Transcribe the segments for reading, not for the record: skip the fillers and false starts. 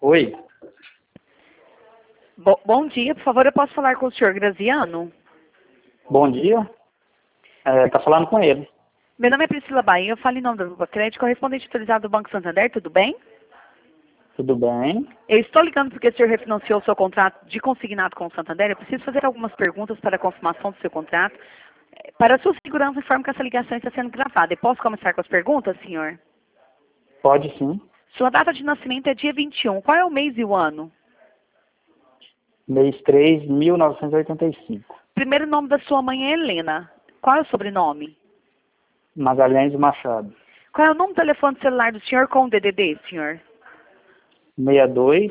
Oi, Bom dia, por favor, eu posso falar com o senhor Graziano? bom dia. Tá falando com ele. Meu nome é Priscila Bahia, eu falo em nome da Lupa Crédito, correspondente autorizado do Banco Santander, tudo bem? Tudo bem? Eu estou ligando porque o senhor refinanciou o seu contrato de consignado com o Santander. Eu preciso fazer algumas perguntas para a confirmação do seu contrato. Para a sua segurança, informo que essa ligação está sendo gravada. Eu posso começar com as perguntas, senhor? Pode sim. Sua data de nascimento é dia 21. Qual é o mês e o ano? Mês 3, 1985. Primeiro nome da sua mãe é Helena. Qual é o sobrenome? Magalhães Machado. Qual é o número do telefone celular do senhor com o DDD, senhor? 62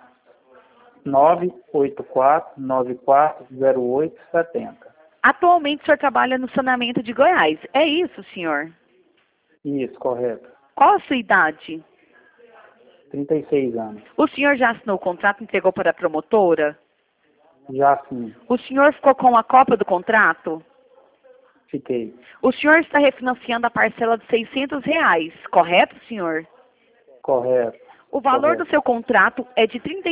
984 94 08 70. Atualmente o senhor trabalha no saneamento de Goiás. É isso, senhor? Isso, correto. Qual a sua idade? 36 anos. O senhor já assinou o contrato e entregou para a promotora? Já sim, O senhor ficou com a cópia do contrato? fiquei. O senhor está refinanciando a parcela de R$ 600, correto, senhor? Correto. O valor Correto. do seu contrato é de R$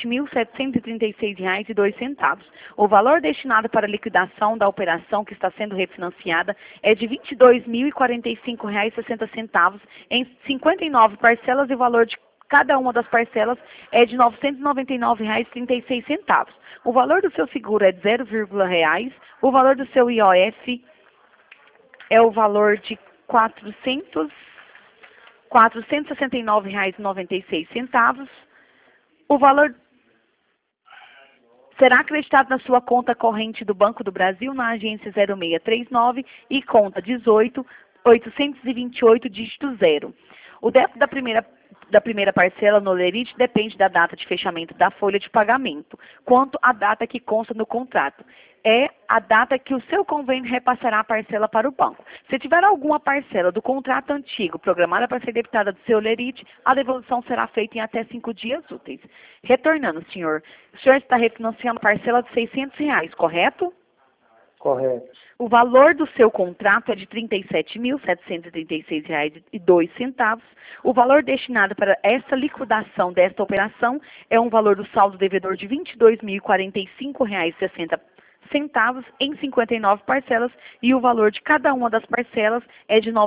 37.736,02. O valor destinado para a liquidação da operação que está sendo refinanciada é de R$ 22.045,60 em 59 parcelas e o valor de cada uma das parcelas é de R$ 999,36. O valor do seu seguro é de R$ 0,00. O valor do seu IOF é o valor de R$ 469,96. O valor será acreditado na sua conta corrente do Banco do Brasil, na agência 0639 e conta 18.828, dígito 0. O débito da primeira parcela no Lerite depende da data de fechamento da folha de pagamento, quanto à data que consta no contrato. É a data que o seu convênio repassará a parcela para o banco. Se tiver alguma parcela do contrato antigo programada para ser debitada do seu Lerite, a devolução será feita em até 5 dias úteis. Retornando, senhor, o senhor está refinanciando a parcela de R$ 600, correto? Correto. O valor do seu contrato é de R$ 37.736,02. O valor destinado para essa liquidação desta operação é um valor do saldo devedor de R$ 22.045,60 em 59 parcelas e o valor de cada uma das parcelas é de R$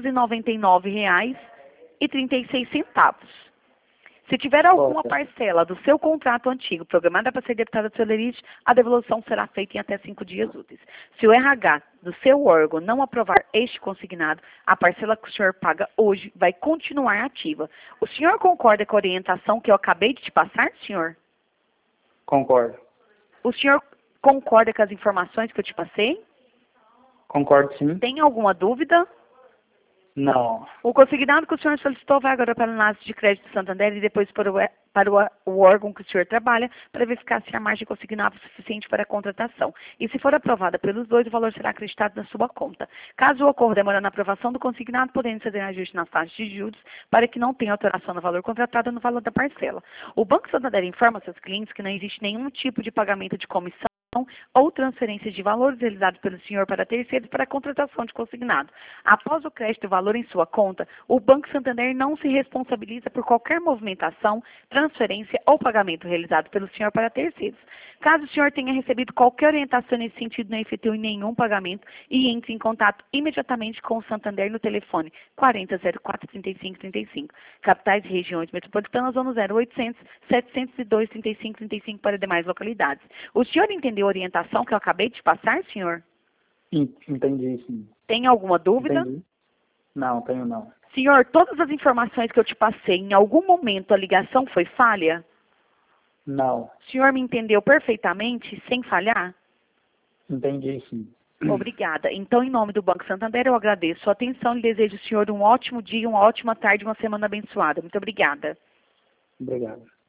999,36. Se tiver alguma parcela do seu contrato antigo programada para ser debitada do seu Lerite, a devolução será feita em até 5 dias úteis. Se o RH do seu órgão não aprovar este consignado, a parcela que o senhor paga hoje vai continuar ativa. O senhor concorda com a orientação que eu acabei de te passar, senhor? Concordo. O senhor concorda com as informações que eu te passei? Concordo sim. Tem alguma dúvida? Não. O consignado que o senhor solicitou vai agora para a análise de crédito do Santander e depois para o órgão que o senhor trabalha para verificar se a margem consignada é suficiente para a contratação. E se for aprovada pelos dois, o valor será acreditado na sua conta. Caso ocorra demora na aprovação do consignado, podendo fazer ajuste nas taxas de juros para que não tenha alteração no valor contratado no valor da parcela. O Banco Santander informa seus clientes que não existe nenhum tipo de pagamento de comissão ou transferência de valores realizados pelo senhor para terceiros para a contratação de consignado. Após o crédito do valor em sua conta, o Banco Santander não se responsabiliza por qualquer movimentação, transferência ou pagamento realizado pelo senhor para terceiros. Caso o senhor tenha recebido qualquer orientação nesse sentido, não efetue nenhum pagamento e entre em contato imediatamente com o Santander no telefone 4004-3535. Capitais e regiões metropolitanas ou no 0800 702 3535 para demais localidades. O senhor entendeu a orientação que eu acabei de passar, senhor? Entendi sim. Tem alguma dúvida? Entendi. Não, tenho não. Senhor, todas as informações que eu te passei, em algum momento a ligação foi falha? Não. O senhor me entendeu perfeitamente, sem falhar? Entendi sim. Obrigada. Então, em nome do Banco Santander, eu agradeço a sua atenção e desejo ao senhor um ótimo dia, uma ótima tarde, uma semana abençoada. Muito obrigada. Obrigado.